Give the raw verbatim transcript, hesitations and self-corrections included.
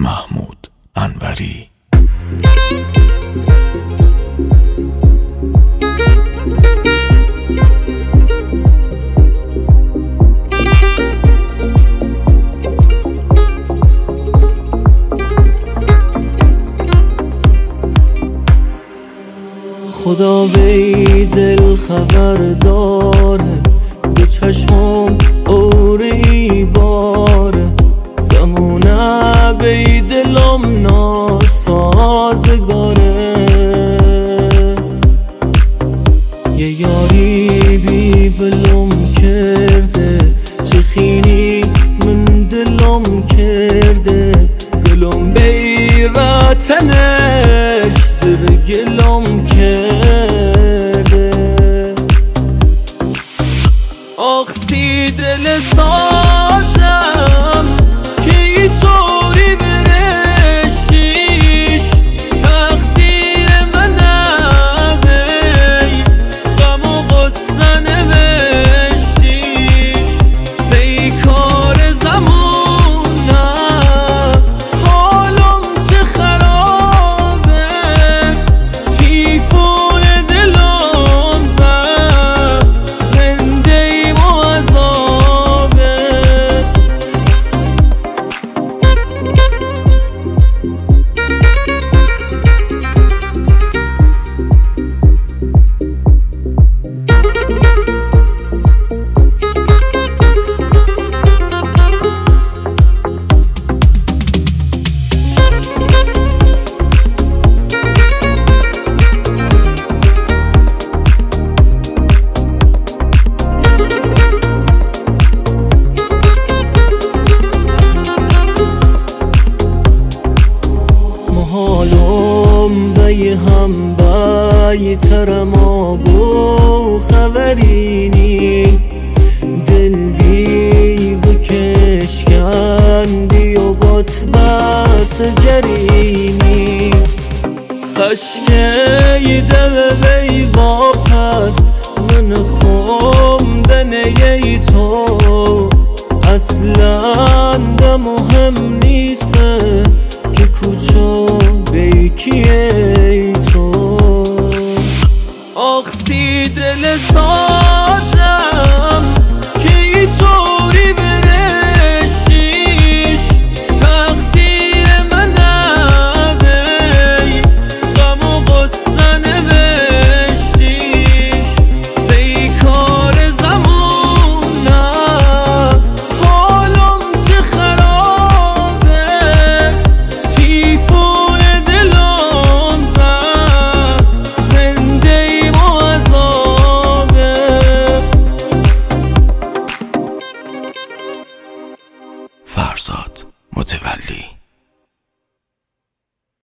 محمود انوری. خدا بی دل خبر داره، به چشمم اوری باره، زمونه بی دلم ناسازگاره. یه یاری بی ولم کرده، چه خینی من دلم کرده، گلم بی رتنش زر گلم کرده. آخ سی دل سازم که ای طوری برشتیش، تقدیر منم ای غم و غصه نوشتیش. سی کار زمونم حالم چه خرابه، تیفون دلم زد زنده ایم و عذابه. حالم بی هم بی ترم آبو خبرینی، دل بی و کشکندی و بات بس جرینی. خشکی دل بی واپس من خوم دنیه تو، اصلا ده مهم نیسته که کجا بیکیه تو. آخ سی دل سازم که ای طوری برشتیش، تقدیر منم ای غم و غصه نوشتیش. سی کار زمونم حالم چه خرابه، تیفون دلم زد زنده ایم و عذابه. فرزاد متولی.